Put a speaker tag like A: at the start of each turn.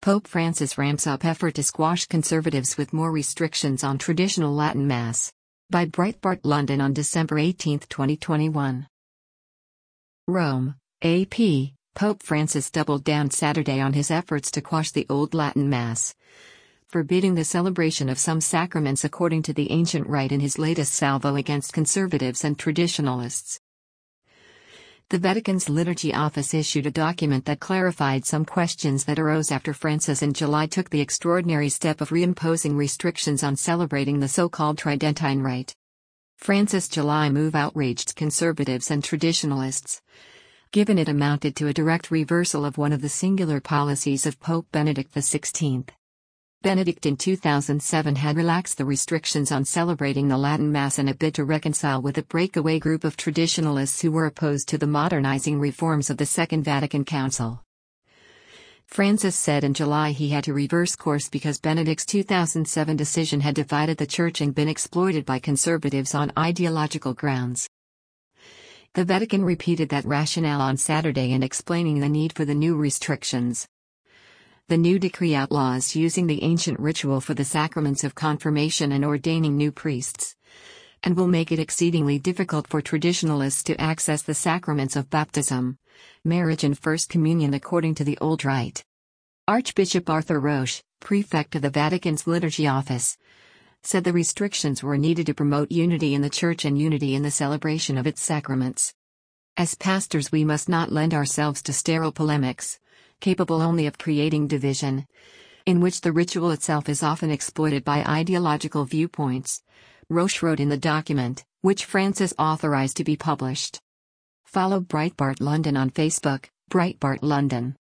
A: Pope Francis ramps up effort to squash conservatives with more restrictions on traditional Latin Mass. By Breitbart London on December 18, 2021. Rome, AP. Pope Francis doubled down Saturday on his efforts to quash the old Latin Mass, forbidding the celebration of some sacraments according to the ancient rite in his latest salvo against conservatives and traditionalists. The Vatican's Liturgy Office issued a document that clarified some questions that arose after Francis in July took the extraordinary step of reimposing restrictions on celebrating the so-called Tridentine Rite. Francis' July move outraged conservatives and traditionalists, given it amounted to a direct reversal of one of the singular policies of Pope Benedict XVI. Benedict in 2007 had relaxed the restrictions on celebrating the Latin Mass in a bid to reconcile with a breakaway group of traditionalists who were opposed to the modernizing reforms of the Second Vatican Council. Francis said in July he had to reverse course because Benedict's 2007 decision had divided the Church and been exploited by conservatives on ideological grounds. The Vatican repeated that rationale on Saturday in explaining the need for the new restrictions. The new decree outlaws using the ancient ritual for the sacraments of confirmation and ordaining new priests, and will make it exceedingly difficult for traditionalists to access the sacraments of baptism, marriage and First Communion according to the old rite. Archbishop Arthur Roche, prefect of the Vatican's Liturgy Office, said the restrictions were needed to promote unity in the Church and unity in the celebration of its sacraments. As pastors, we must not lend ourselves to sterile polemics, capable only of creating division, in which the ritual itself is often exploited by ideological viewpoints, Roche wrote in the document, which Francis authorized to be published. Follow Breitbart London on Facebook, Breitbart London.